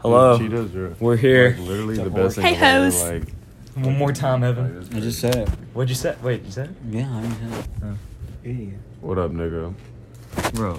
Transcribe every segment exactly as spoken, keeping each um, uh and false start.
Hello. Dude, Cheetos are We're here. Like, literally the Hey, best thing Hey, ever. hoes. Like, One more time, Evan. I just said it. What'd you say? Wait, you said it? Yeah, I said it. Oh. Idiot. what up, nigga? Bro,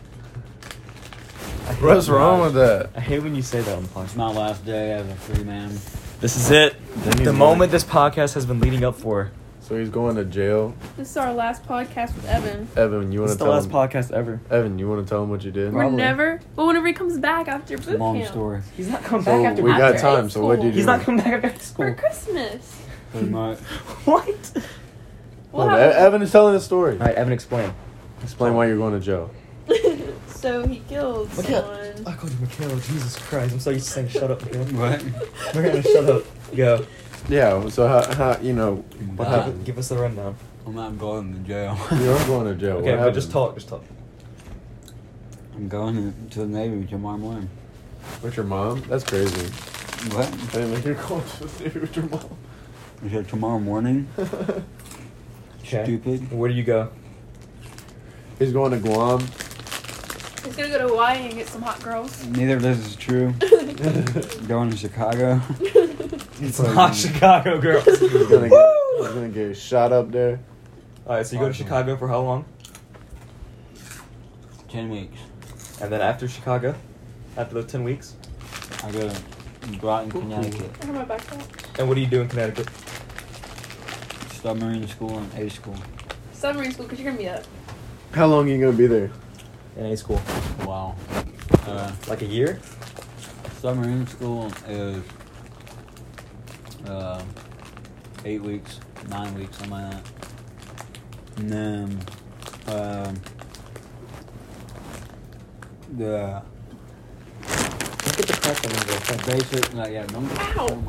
I hate What's when- wrong with that? I hate when you say that on the it's podcast. my last day as a free man. This is it. Then he's The going- moment this podcast has been leading up for. So he's going to jail. This is our last podcast with Evan. Evan, you This want is to the tell last him? podcast ever. Evan, you want to tell him what you did? We're Probably. never. Well, whenever he comes back after It's a boot long camp. story. He's not coming So back after we got after time. high So what do you school. do? He's not coming back after For school. Christmas. Pretty much. What? Well, Hold on, E- Evan is telling a story. Alright, Evan, explain. Explain why you're going to jail. so he killed Look at- someone. I called you Mikhail. Jesus Christ. I'm so used to saying shut up, Mikhail. What? Miranda, shut up. Go. Yeah. So how, how you know what Uh, happened? Give us the rundown. I'm not going to jail. You're going to jail. Okay, what but just happened? talk. Just talk. I'm going to the Navy tomorrow morning. With your mom? That's crazy. What? Hey, like you're going to the Navy with your mom. You said tomorrow morning? Okay. Stupid. Where do you go? He's going to Guam. He's gonna go to Hawaii and get some hot girls. Neither of this is true. Going to Chicago. It's like- hot Chicago girl. He's gonna get, he's gonna get shot up there. Alright, so you go to Awesome. Chicago for how long? Ten weeks. And then after Chicago? After those ten weeks? I go to Groton, Connecticut. I have my backpack. And what do you do in Connecticut? Submarine school and A school. Submarine school, because you're gonna be up. How long are you gonna be there? In A school. Wow. Uh, Like a year? submarine school is uh, eight weeks, nine weeks, something like that. And then um, the Look at the crack on the thing. basic, not yeah, no, Ow.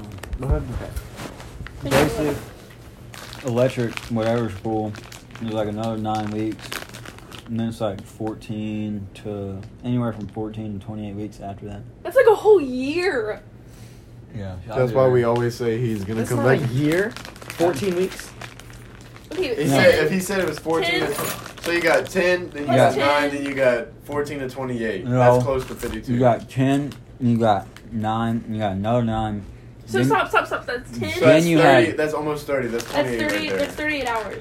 basic electric whatever school is like another nine weeks, and then it's like fourteen to anywhere from fourteen to twenty-eight weeks after that. That's like a whole year. Yeah, That's why we always say he's gonna That's come not back. a year? fourteen weeks? Okay, He No. said, if he said it was fourteen, Ten. to, so you got ten, then you Yeah. got nine, then you got fourteen to twenty-eight. No. That's close to fifty-two. You got ten, and you got nine, and you got another nine. So Then- stop, stop, stop. That's ten. So Then that's you thirty. had- That's almost thirty. That's That's twenty-eight thirty. right there. That's thirty-eight hours.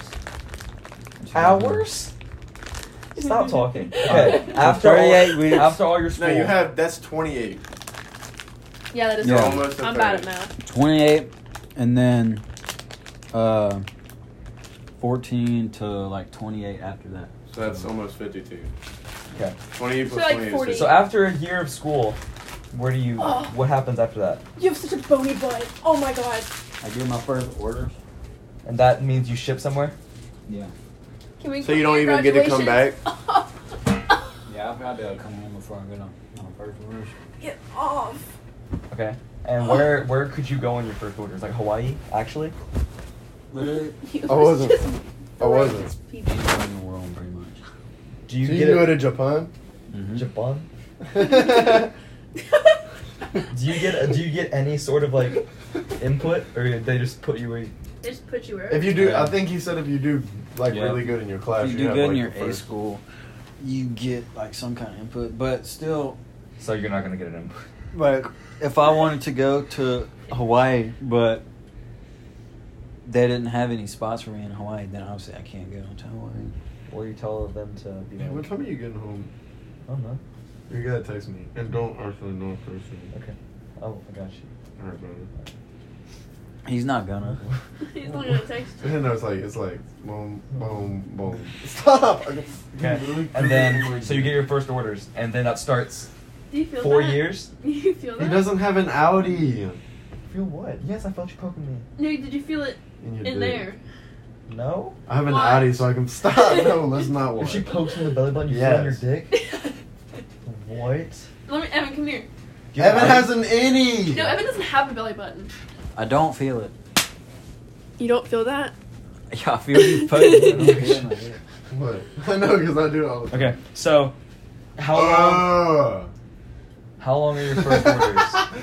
Hours? Stop talking. Okay, after thirty-eight all, weeks. after all your school. No, you have that's twenty-eight. Yeah, that is. Yeah. right. Almost a I'm bad at thirty. math. twenty-eight, and then uh, fourteen to like twenty-eight after that. So that's almost fifty-two. Okay. twenty-eight So plus like twenty forty. is So after a year of school, where do you, Oh. what happens after that? You have such a bony butt. Oh my god. I do my first orders. And that means you ship somewhere? Yeah. Can we? So you don't even get to come back? Yeah, I'll probably be able to come home before I get on, on first orders. Get off. Okay. And where where could you go on your first orders? Like Hawaii, actually? Literally, I wasn't. I wasn't. People. anywhere in the world, pretty much. Do you So you get can go it? to Japan? Mm-hmm. Japan? Do you get a, do you get any sort of like input, or they just put you where you, They just put you where. If you do, Yeah. I think he said if you do like Yeah. really good in your class, If you do have, good like, in your the A first- school, you get like some kind of input, but still, so you're not gonna get an input? like if I wanted to go to Hawaii, but they didn't have any spots for me in Hawaii, then obviously I can't go to Hawaii. Or you tell them to be Hey, like, what time are you getting home? I don't know. You gotta text me. And don't actually know person. Okay. Oh, I got you. Alright, brother. He's not gonna. He's not gonna text you. And no, it's like it's like boom, boom, boom. Stop. Okay. And then, so you get your first orders, and then that starts Do you feel four that? years? Do you feel that? He doesn't have an Audi. Feel what? Yes, I felt you poking me. No, did you feel it In, your in dick. there? No? I have an Why? Audi, so I can stop. No, let's not If watch. she pokes me in the belly button, you feel on your Yes. dick? What? Let me, Evan, come here. Do you have Evan an has an innie. No, Evan doesn't have a belly button. I don't feel it. You don't feel that? Yeah, I feel you poking me. I don't feel it in my dick. What? I know because I do it all the time. Okay, so how long? Uh, How long are your first orders?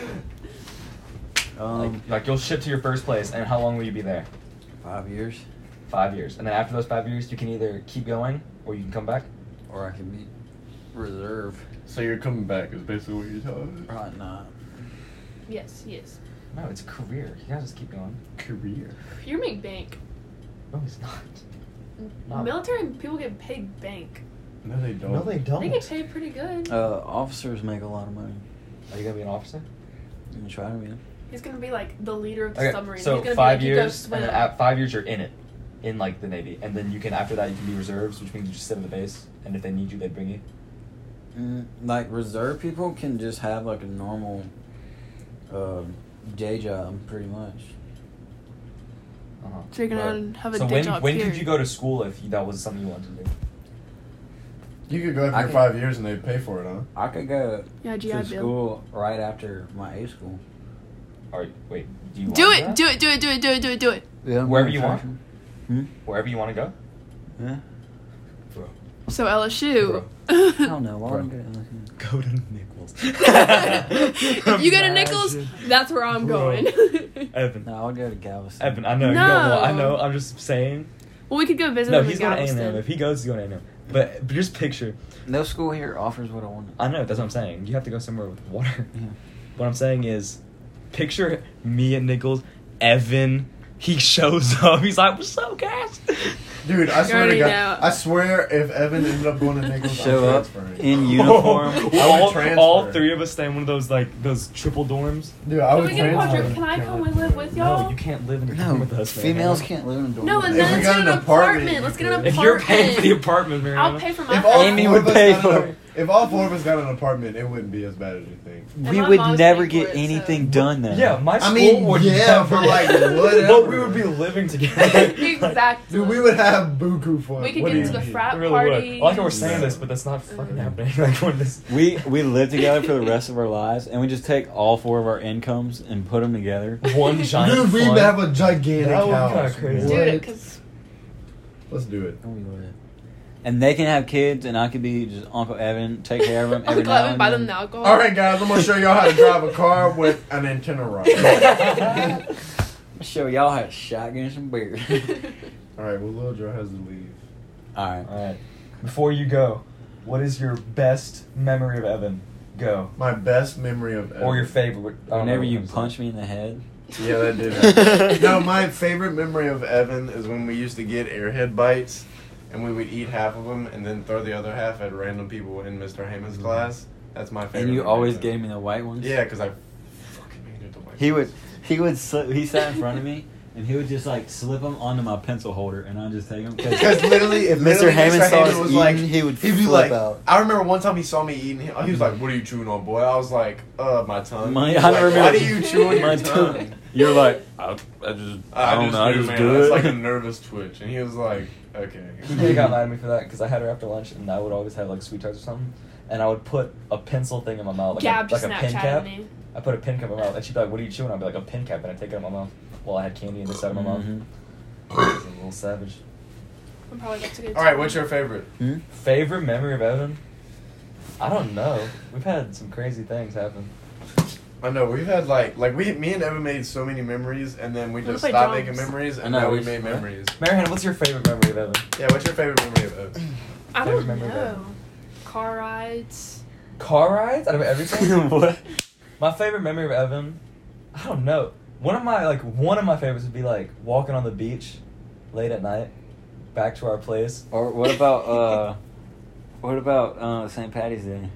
Um, Like, like you'll ship to your first place, and how long will you be there? five years, Five years, and then after those five years, you can either keep going or you can come back. or I can be. reserve. So you're coming back is basically what you're telling us. Probably not. Yes, yes. No, it's a career. You gotta just keep going. Career. You make bank. No, he's not. Not- Military people get paid bank. No, they don't. No, they don't. They get paid pretty good. Uh, officers make a lot of money. Are you gonna be an officer? I'm gonna try to be. He's gonna be like the leader of the Okay, submarine. so He's gonna five be like, you go years, swim. and then at five years you're in it, in like the Navy, and then you can after that you can be reserves, which means you just sit at the base, and if they need you, they bring you. Mm, like reserve people can just have like a normal uh, day job, pretty much. Uh-huh. So you're gonna But- have a so day when job when here. could you go to school if you, that was something you wanted to do? You could go I after could- five years and they'd pay for it, huh? I could go Yeah, G I to Bill. school right after my A school. Or wait, do you Do want it, that? do it, do it, do it, do it, do it, do it. Yeah, Wherever you want. Hmm? Wherever you want to go. Yeah. Bro. So L S U. I don't know. Why Bro. would I go to L S U? Go to Nichols. If you go to Nichols, Imagine. that's where I'm Bro. going. Evan. No, I would go to Galveston. Evan, I know you No. don't want. I know. I'm just saying. Well, we could go visit No, him he's in going to A and Galveston. M. If he goes, he's going to A and M. But, but just picture. No school here offers what I want. I know. That's what I'm saying. You have to go somewhere with water. Yeah. What I'm saying is, picture me at Nichols. Evan. He shows up. He's like, "What's up, guys?" Dude, I You swear to already God, know. I swear if Evan ended up going to Nichols, Show I'm up transferring. in uniform. I would all, transfer. all three of us stay in one of those like those triple dorms. Dude, I Can would we get a transfer. quadruple? Can I come and live with y'all? No, you can't live in a No, dorm with us, man. females can't live in a dorm. No, with and us. If then we let's got get an an apartment. apartment, Let's get you an could. If you're paying for the apartment. apartment, man. I'll pay for my If all Amy four would of us pay got for an- it. If all four of us got an apartment, it wouldn't be as bad as you think. And we my would mom's never paying get for it, anything so- done then. Yeah, my I school mean, would yeah, never. but, like, whatever. But we would be living together. Exactly. Dude, we would have buku fun. We could What get do into you the mean? frat We really would. party. I like how we're saying No. this, but that's not fucking Mm. happening. Like when this. We we live together for the rest of our lives, and we just take all four of our incomes and put them together. One giant. Dude, we fun. have a gigantic That would be house. kinda crazy. Dude, What? because Let's do it. And they can have kids, and I could be just Uncle Evan, take care of them every Uncle now Evan and buy then. them the alcohol. All right, guys, I'm gonna show y'all how to drive a car with an antenna rod. Show y'all how to shotgun some beer. All right, well, Lil Joe has to leave. All right. All right. Before you go, what is your best memory of Evan? Go. My best memory of Evan. Or your favorite. I don't know Whenever what you I'm saying. punch me in the head. Yeah, that did happen. No, my favorite memory of Evan is when we used to get airhead bites, and we would eat half of them and then throw the other half at random people in Mister Heyman's class. That's my favorite. And you memory always of gave Evan. me the white ones. Yeah, because I fucking hated the white He would, ones. he would, slip, he sat in front of me, and he would just like slip them onto my pencil holder, and I'd just take them. Because literally, if Mister literally Heyman saw us was eating, like, he would he'd be flip like, out. I remember one time he saw me eating. He, he was like, "What are you chewing on, boy?" I was like, "Uh, my tongue." My, He was I like, remember. Why do you chew on your my tongue? You're like, I, I just, I, don't know, I do, just man. do It's it. like a nervous twitch, and he was like, "Okay." He got mad at me for that because I had her after lunch, and I would always have like sweet tarts or something, and I would put a pencil thing in my mouth, like Gab a, just like a pin Snapchatted cap. me. I put a pin cap in my mouth, and she'd be like, "What are you chewing?" I'd be like, "A pin cap," and I take it in my mouth while I had candy in the side of my mouth. Mhm. It was a little savage. I'm probably about to go. All right, what's your favorite? Hmm? Favorite memory of Evan? I don't know. We've had some crazy things happen. I know we've had like like we me and Evan made so many memories, and then we Wanna just play stopped drums? making memories, and I know, now we we- made memories. Marihan, what's your favorite memory of Evan? Yeah, what's your favorite memory of Evan? I Favorite don't memory of know. Car rides. Car rides out of everything. What? My favorite memory of Evan, I don't know. One of my like one of my favorites would be like walking on the beach late at night, back to our place. Or what about uh, what about uh Saint Patty's Day?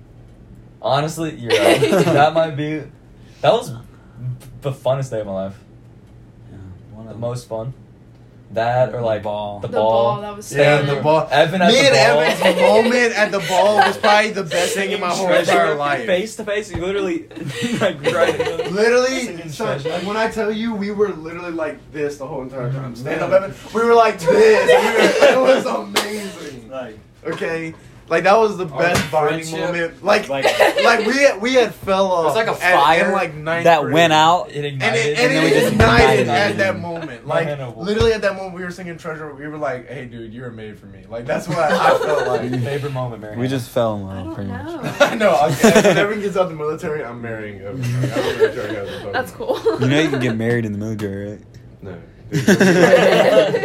Honestly, you're right. That might be. That was the funnest day of my life. Yeah, one The of most fun. That or like The ball. The The ball. ball, that was Yeah, fun. the ball. Evan at Me the and ball. Evan's moment at the ball was probably the best thing in my whole Treasure, entire life. Face to face, you literally like right. Literally, Singing son, treasure. like when I tell you, we were literally like this the whole entire time. Stand up, Evan. We were like this. We were, it was amazing. Like, Okay, like that was the Our best bonding friendship, moment. Like, like- like, we had, we had fell off. it was like a at- fire in like ninth that grade. went out. It And ignited. it, and then we it just ignited ignited at it. that moment. My Like, hand over- literally at that moment, we were singing Treasure. We were like, hey, dude, you were made for me. Like, that's what I felt like. favorite moment, Marihan. We just fell in I love, don't pretty much. know. I know. Okay, if Evan gets out the military, I'm marrying Evan. Like, I don't know what you guys are talking That's about. cool. You know you can get married in the military, right? No. Dude, you'll be like, you'll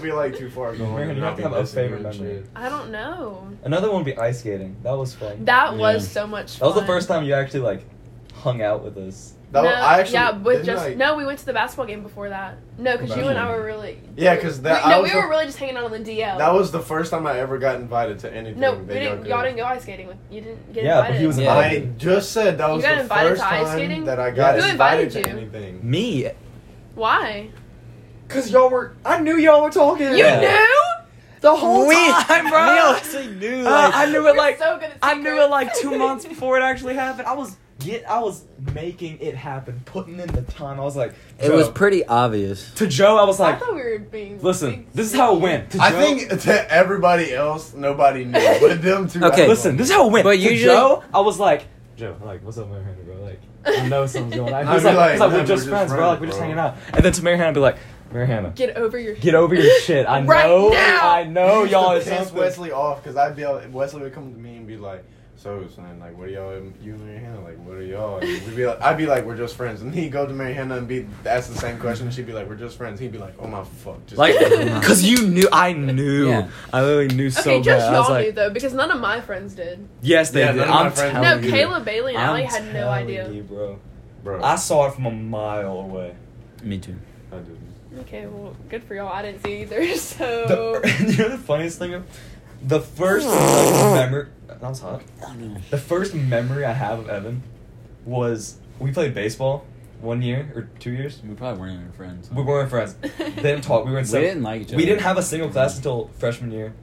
be like too far gone. Man, and you I'll have to be have a missing favorite good memory. shit. I don't know. Another one would be ice skating. That was fun. That was Yeah. so much That fun. was the first time you actually like hung out with us. That no, was, I actually yeah, with didn't just I- no. We went to the basketball game before that. No, because you and I were really. Yeah, 'cause that- We, no, I we was were the- really just hanging out on the D L. That was the first time I ever got invited to anything. no. that We didn't. could. Y'all didn't go ice skating. With, you didn't get Yeah, but invited. he was Yeah. I invited. just said that You was got the invited first to ice time skating? that I got Who invited, invited to you? anything. Me. Why? Cause y'all were. I knew y'all were talking. You Yeah. knew? the whole We- time, bro. we actually knew. Uh, I knew it We're like so good at I knew secrets. it like two months before it actually happened. I was get. I was making it happen, putting in the time. I was like, It Joe. was pretty obvious. to Joe. I was I like, thought we were being. listen, being this is how it went. To I Joe- think to everybody else, nobody knew, but them two. Okay. I Listen, this is how it went. But to usually- Joe, I was like, Joe, like, what's up, Mary Hannah, bro? Like, I know something's going on. I'd He was be like, like, he's like, "No, we're just friends, bro. Like, we're just bro." hanging out. And then to Mary Hannah, I'd be like, Mary Hannah, Get over your. get over your shit. I Right know, now. I know, y'all is piss something. Wesley off because I'd be able, Wesley would come to me and be like, "So, son, like, what are y'all? You and Mary Hannah, like, what are y'all?" And we'd be like, I'd be like, "We're just friends," and he'd go to Mary Hannah and be ask the same question, and she'd be like, "We're just friends." He'd be like, "Oh my fuck," just Like, get over it." cause you knew, I knew, Yeah. I literally knew Okay, so just bad. I was y'all like, knew though, because none of my friends did. yes, they Yeah, did. none of my I'm friends telling No, knew you. Caleb, Bailey, and Allie I'm had no telling idea. you, bro. bro. I saw it from a mile away. Me too. I didn't. Okay, well, good for y'all. I didn't see either, so. The, you know the funniest thing? The first like, memory. That was hot. Oh no. The first memory I have of Evan was we played baseball one year or two years. We probably weren't even friends. We weren't friends. Didn't talk. We were in We seven- didn't like each other. We didn't have a single class until freshman year.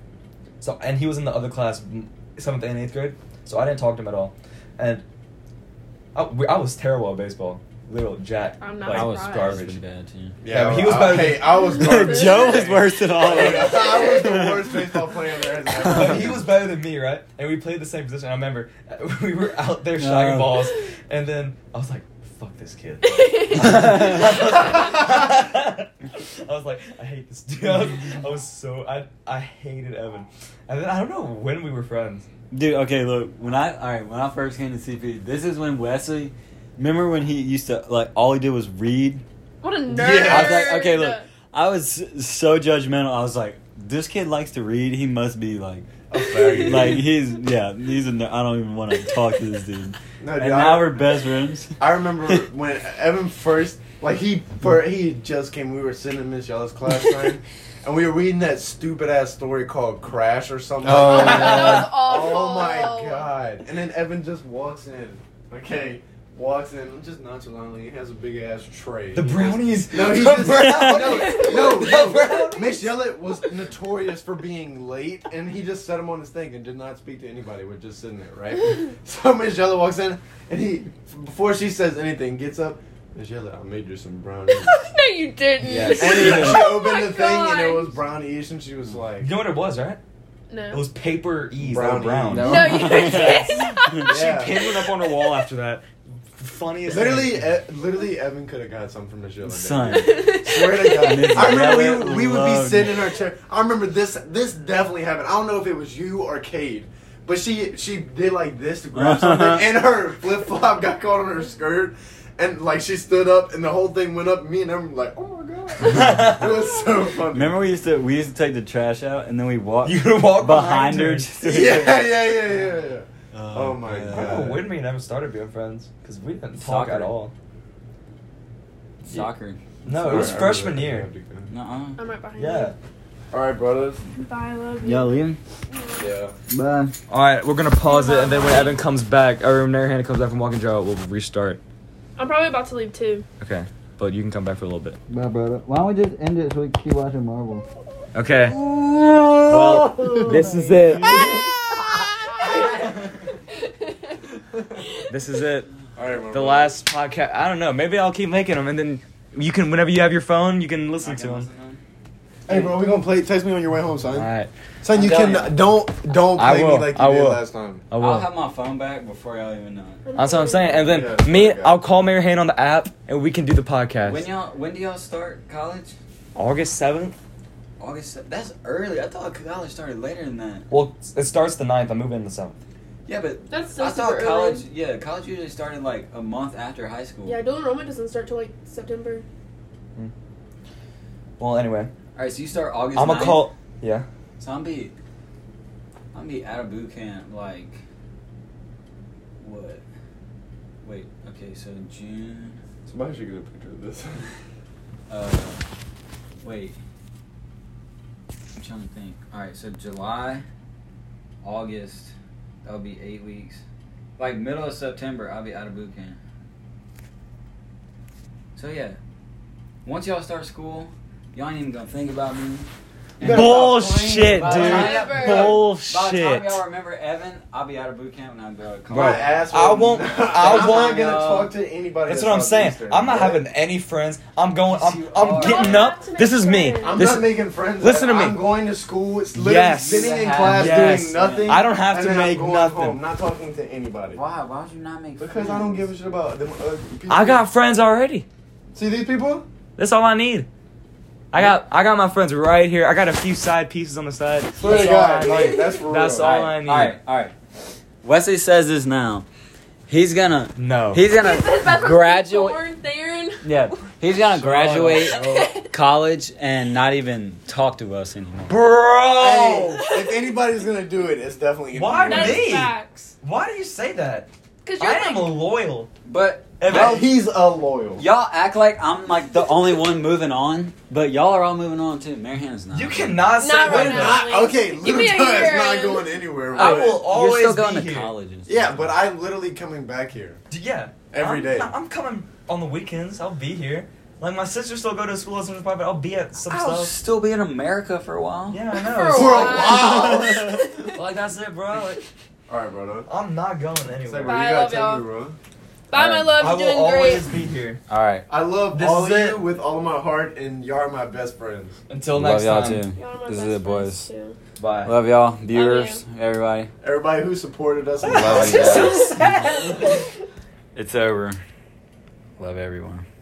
So and he was in the other class, m- seventh and eighth grade. So I didn't talk to him at all, and I, we, I was terrible at baseball. Literal jack. I'm not like, I was surprised. pretty bad too. Yeah, but he was better than- Hey, I was garbage. Joe was worse than all of Hey, us. I was the worst baseball player there has ever But been. he was better than me, right? And we played the same position. I remember uh, we were out there shagging No. balls, and then I was like, "Fuck this kid." I was like, I hate this dude. I was, I was so I I hated Evan, and then I don't know when we were friends. Dude, okay, look. When I all right, when I first came to C P, this is when Wesley. Remember when he used to like all he did was read. What a nerd. Yeah. I was like, okay, look. I was so judgmental. I was like, this kid likes to read. He must be like, A faggot. like he's yeah, he's a. ner- I don't even want to talk to this dude. No, And dude, now I, we're best friends. I remember when Evan first, like he for he just came. We were sitting in Miss Yella's class, right? And we were reading that stupid ass story called Crash or something. Oh, like that that. was awful. Oh my god! And then Evan just walks in. Okay, walks in just nonchalantly. He has a big ass tray. The brownies. No, he The just brownies. no, no, The no. brownies. Miss Yella was notorious for being late, and he just set him on his thing and did not speak to anybody. We're just sitting there, right? So Miss Yella walks in, and he, before she says anything, gets up. Miss Yella, I made you some brownies. No, you didn't. Yes. And he, she Oh opened my the thing, and it gosh. was brownies, and she was like, You know what it was, right? No. It was paper E's. Brownies. Brown. No. No, you didn't. Yeah. She pinned one up on her wall after that. Funniest Literally, thing. e- literally, Evan could have got some from Miss Yella. Son. Swear to God. Miss I remember Yella we, would- we would be loved- sitting in our chair. I remember this. This definitely happened. I don't know if it was you or Cade, but she she did like this to grab something, and her flip flop got caught on her skirt, and like she stood up, and the whole thing went up. And me and Evan were like, oh my god, it was so funny. Remember we used to we used to take the trash out and then we walk You would walk behind her. her. just to- Yeah, yeah, yeah, yeah, yeah. Oh, Oh my I don't God. know when me and Evan started being friends because we didn't talk Soccer. at all. Soccer. No, it was Sorry, I freshman really year. have to go. Nuh-uh. I'm right behind Yeah. All right, brothers. you. Bye, I love you. Yo, Liam. Yeah. Bye. All right, we're gonna pause it, and then when Evan comes back, or when Mary Hannah comes back from walking Joe, we'll restart. I'm probably about to leave too. Okay, but you can come back for a little bit. Bye, brother. Why don't we just end it so we can keep watching Marvel? Okay. Well, this is it. This is it. All right, my The brother. last podcast. I don't know. Maybe I'll keep making them, and then you can, whenever you have your phone, you can listen to them. Hey, bro, we gonna play. Text me on your way home, son. All right. Son, you I'm can telling you. don't don't I play will, me like you I did will. last time. I I'll will. have my phone back before y'all even know it. That's what I'm saying. And then Yeah, me, okay. I'll call Mary Hannah on the app, and we can do the podcast. When y'all when do y'all start college? August seventh. August. se- That's early. I thought college started later than that. Well, it starts the ninth. I'm moving the seventh. Yeah, but That's so I thought super college. early. Yeah, college usually started like a month after high school. Yeah, dual enrollment doesn't start till like September. Well, anyway, right, so you start August. I'm gonna ninth. call. Yeah. So I'm be, I'm be out of boot camp like, what? Wait, okay, so June. Somebody should get a picture of this. Uh, wait. I'm trying to think. All right, so July, August, that would be eight weeks. Like middle of September, I'll be out of boot camp. So yeah, once y'all start school, y'all ain't even gonna think about me. And Bullshit, by the time- dude. by the time Bullshit. y'all remember Evan, I'll be out of boot camp and I'll go to college. Bro, My ass I will- won't- I I'm won't- not gonna talk to anybody. That's at what I'm saying. Southeastern. I'm not What? having any friends. I'm going. I'm. You I'm are. getting Don't up. have to make This is me. friends. I'm This- not making friends. listen to me. I'm going to school. It's literally Yes. sitting in Yes. class Yes. doing nothing. I don't have and to then I'm make going nothing. Home, not talking to anybody. Why? Why would you not make Because friends? I don't give a shit about them. Uh, people. I got friends already. See these people? That's all I need. I got I got my friends right here. I got a few side pieces on the side. Swear to That's all God, I like, need. that's for That's real. all I need. All right, all right. Wesley says this now. He's gonna. No. He's gonna He says that's graduate. Born, Theron. Yeah, he's gonna graduate Oh. college and not even talk to us anymore. Bro. Hey, if anybody's gonna do it, it's definitely gonna Why be That's me? me. facts. Why do you say that? Because you're I like, am loyal. But Well, he's a loyal. y'all act like I'm like the only one moving on, but y'all are all moving on too. Mary Hannah's not. You cannot say Not that. right now. Not, okay, Give me a Luca is year not and- going anywhere. I but- will always You're still going be to here. college. And Yeah, stuff. but I'm literally coming back here. D- Yeah. Every I'm, day. I'm coming on the weekends. I'll be here. Like my sister still go to school as much as but I'll be at some I'll stuff. still be in America for a while. Yeah, I For know. a For a while. while. Like that's it, bro. Like, All right, bro. I'm not going Say, anywhere. bro, Bye, you gotta love tell y'all. me, bro. bye, my love. I You're will doing always great. be here All right. I love This all is of it. you with all of my heart, and y'all are my best friends. until Love next y'all time. too. Y'all are my This is best it, boys. friends, too. Bye. Love y'all, viewers, everybody. Everybody who supported us. Love This you is so guys. sad. It's over. Love everyone.